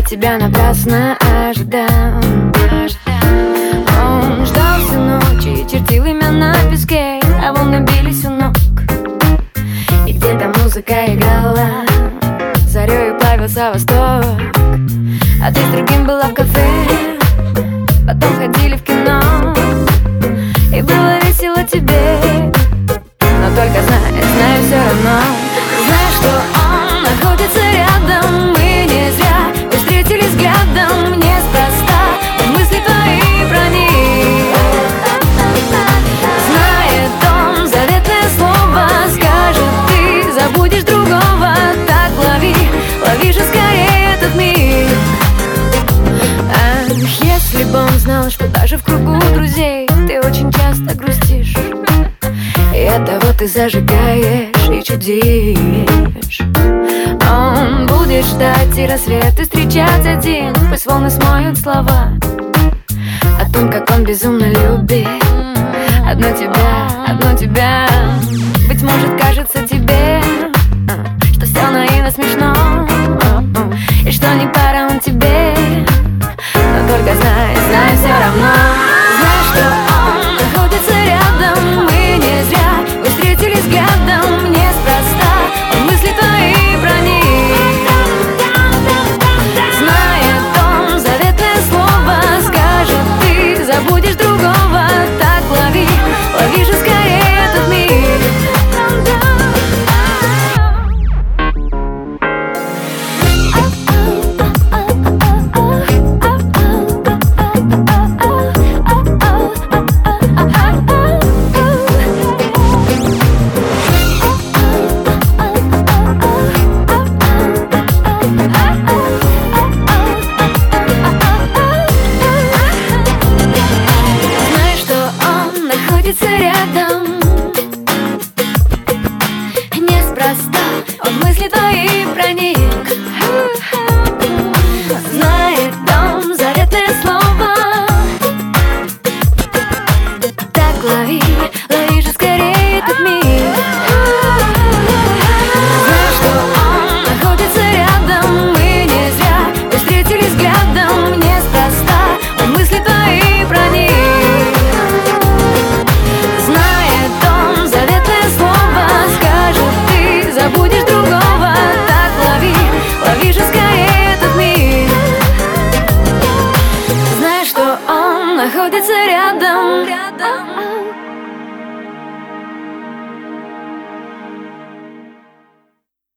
тебя напрасно ожидал. Он ждал всю ночь и чертил имя на песке, а волны бились у ног. И где-то музыка играла, зарею плавился восток. А ты с другим была в кафе, потом ходили в кино, и было весело тебе. Но только знаю все равно. Знаешь, что он находится рядом, мы не зря мы встретились взглядом, неспроста он мысли твои проник. Знает он заветное слово, скажет, ты забудешь другого. Так лови же скорее этот миг. Ах, если бы он знал, что даже в кругу друзей ты очень часто грустишь, и оттого ты зажигаешь и чудишь. Он будет ждать и рассвет, и встречать один. Пусть волны смоют слова о том, как он безумно любит одну тебя. Быть может, кажется тебе, что все наивно смешно, и что не пора